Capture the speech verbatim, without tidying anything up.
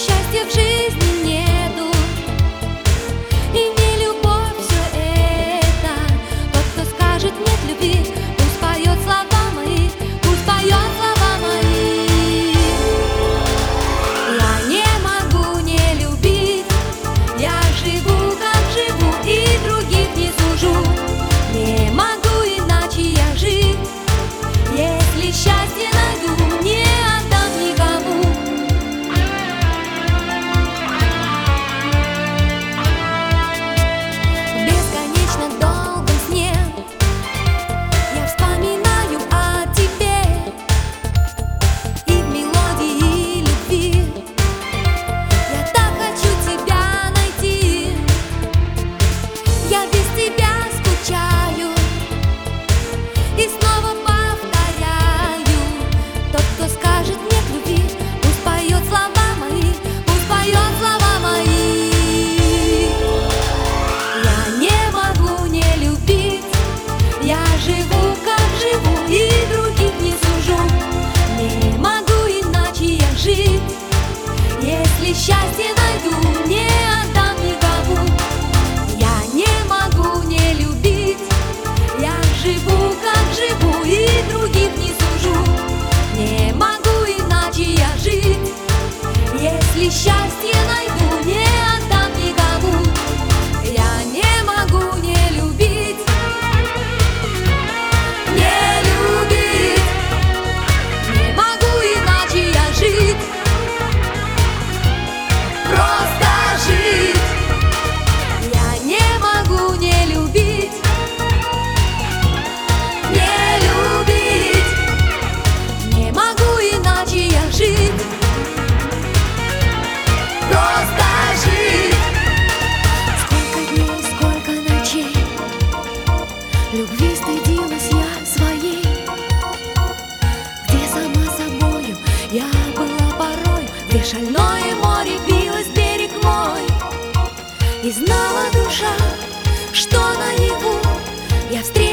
счастья в жизни нету, и не любовь все это. Тот, кто скажет нет любви, пусть поет слова мои, пусть поет слова мои. Я не могу не любить, я живу как живу и других не сужу. Не могу иначе я жить, если счастье найду, не отдам никому. В бесконечно долгом сне я вспоминаю о тебе, и в мелодии любви я так хочу тебя найти. Я без тебя скучаю и снова повторяю: тот, кто скажет нет любви, пусть поет слова мои, пусть поет слова мои. Я не могу не любить, я живу как живу и других не сужу. Не могу иначе я жить, если счастье найду, не отдам никому. Я не могу не любить, я живу как живу и других не сужу. Не могу иначе я жить, если счастье найду, не отдам никому. Я не могу не любить, не любить, не могу иначе я жить, просто жить. Я не могу не любить, не любить, не могу иначе я жить, просто жить. Сколько дней, сколько ночей любви стыдилась я своей, где сама собою я была порой, где шальное море билось берег мой. И знала душа, что наяву я встретила